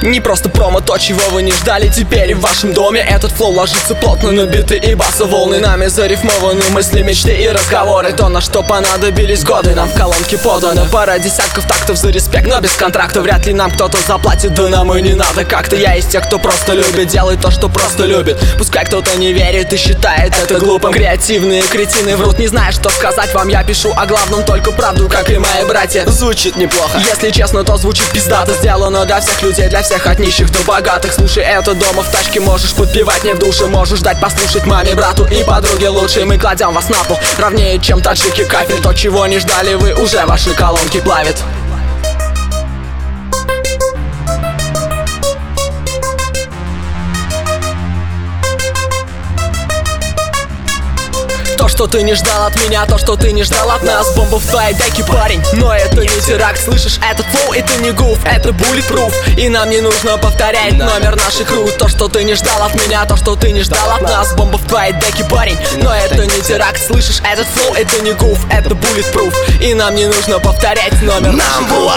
Не просто промо, то, чего вы не ждали теперь в вашем доме. Этот флоу ложится плотно на биты и басоволны. Нами зарифмованы мысли, мечты и разговоры. То, на что понадобились годы, нам в колонке подано. Пара десятков тактов за респект, но без контракта. Вряд ли нам кто-то заплатит, да нам и не надо как-то. Я из тех, кто просто любит, делает то, что просто любит. Пускай кто-то не верит и считает это глупым. Креативные кретины врут, не знаю, что сказать вам. Я пишу о главном только правду, как и мои братья. Звучит неплохо, если честно, то звучит пиздато. Сделано для всех людей, для всех, от нищих до богатых. Слушай это дома в тачке, можешь подпевать мне в душе. Можешь дать послушать маме, брату и подруге лучше. Мы кладем вас на пол, ровнее, чем таджики кафель. То, чего не ждали вы, уже ваши колонки плавит. То, что ты не ждал от меня, то, что ты не ждал от нас. Бомба в твоей деке, парень, но это не теракт. Слышишь, этот флоу, это не гуф, это bulletproof. И нам не нужно повторять номер наших рут. То, что ты не ждал от меня, то, что ты не ждал от нас. Бомба в твоей деке, парень, но это не теракт. Слышишь, этот флоу, это не гуф, это bulletproof. И нам не нужно повторять номер наших рут.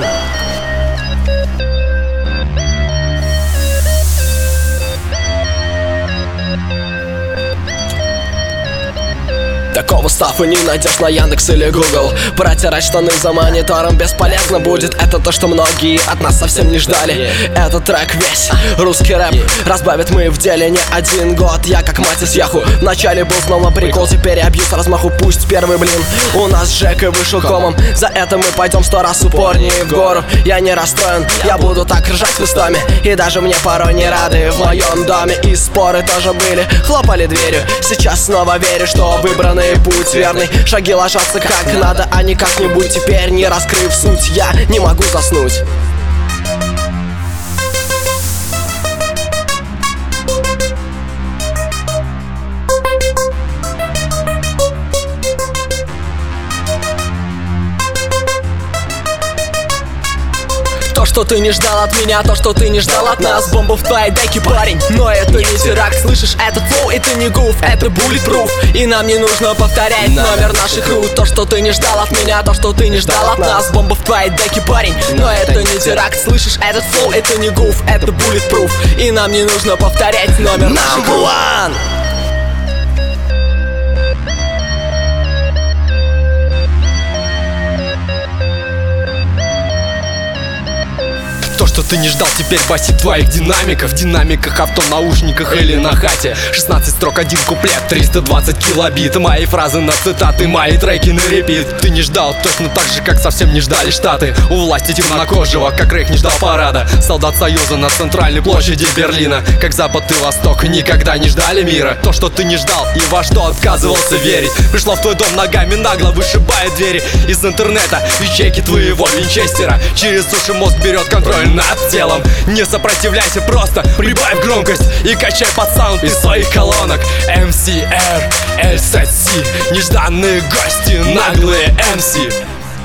Такого стафа не найдешь на Яндекс или Google. Протирать штаны за монитором бесполезно будет. Это то, что многие от нас совсем не ждали. Этот трек весь русский рэп разбавит мы в деле не один год. Я как мать из Яху. Вначале был снова прикол, теперь я бью с размаху. Пусть первый блин у нас Жека вышел комом. За это мы пойдем 100 раз упорнее в гору. Я не расстроен, я буду так ржать местами. И даже мне порой не рады в моем доме. И споры тоже были, хлопали дверью. Сейчас снова верю, что выбранный путь верный. Шаги ложатся как надо, а не как-нибудь. Теперь, не раскрыв суть, я не могу заснуть. То, что ты не ждал от меня, то, что ты не ждал от нас. Бомба в твоей деке, парень, но это не теракт. Слышишь, этот флоу, это не гуф, это bulletproof. И нам не нужно повторять номер наших рут. То, что ты не ждал от меня, то, что ты не ждал от нас. Бомба в твоей деке, парень, но это не теракт. Слышишь, этот флоу, это не гуф, это bulletproof. И нам не нужно повторять номер наших рут. То, что ты не ждал, теперь басит в твоих динамиках. В динамиках, авто, наушниках или на хате. 16 строк, 1 куплет, 320 килобит. Мои фразы на цитаты, мои треки на репит. Ты не ждал, точно так же, как совсем не ждали Штаты. У власти темнокожего, как Рейх не ждал парада. Солдат Союза на центральной площади Берлина. Как Запад и Восток никогда не ждали мира. То, что ты не ждал и во что отказывался верить. Пришло в твой дом ногами нагло, вышибая двери из интернета. Ячейки твоего Винчестера. Через суши мозг берет контроль над телом. Не сопротивляйся, просто прибавь громкость и качай под саунд из своих колонок. MCR, LCC, нежданные гости, наглые MC.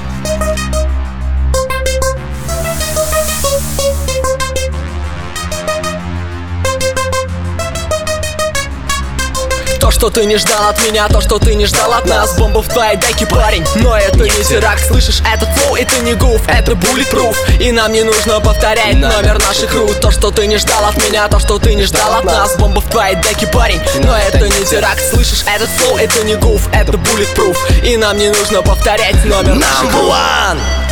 То, что ты не ждал от меня, то, что ты не ждал от нас. Бомба в твоей деке, парень, но это не теракт. Слышишь, этот флоу, это не гуф, это bulletproof. И нам не нужно повторять номер наших рут. То, что ты не ждал от меня, то, что ты не ждал от нас. Бомба в твоей деке, парень, но это не теракт. Слышишь, этот флоу, это не гуф, это bulletproof. И нам не нужно повторять номер наших рут.